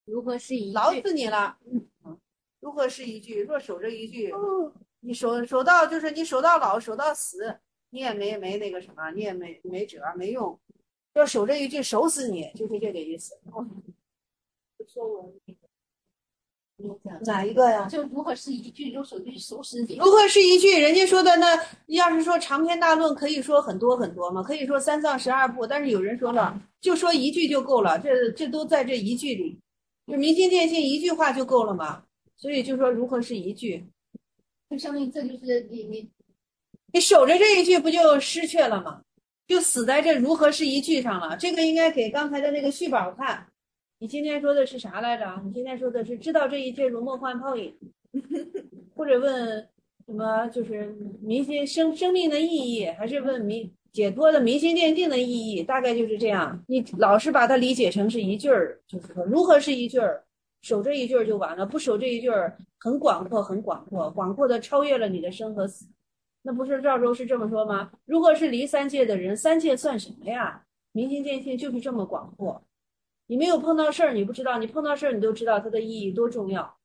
如何是一劳句？ 死你了。如何是一句？若守着一句，你守到就是你守到老守到死，你也没那个什么，你也没辙没用。要守这一句，守死你，就是这个意思。 说我哪一个呀？ 就如何是一句，用手句收拾你。 如何是一句？人家说的那，要是说长篇大论，可以说很多很多嘛，可以说三藏十二部。但是有人说了，就说一句就够了，这都在这一句里，就明心见性一句话就够了嘛。所以就说如何是一句？ 就相当于这就是你你守着这一句不就失去了吗？就死在这如何是一句上了。这个应该给刚才的那个续宝看。你今天说的是啥来着？你今天说的是知道这一切如梦幻泡影，或者问什么就是明心生命的意义，还是问解脱的明心见性的意义？大概就是这样。你老是把它理解成是一句儿，就是说如何是一句儿，守这一句儿就完了，不守这一句儿很广阔，很广阔，广阔的超越了你的生和死。那不是赵州是这么说吗？如果是离三界的人，三界算什么呀？明心见性就是这么广阔。你没有碰到事儿，你不知道；你碰到事儿，你都知道它的意义多重要。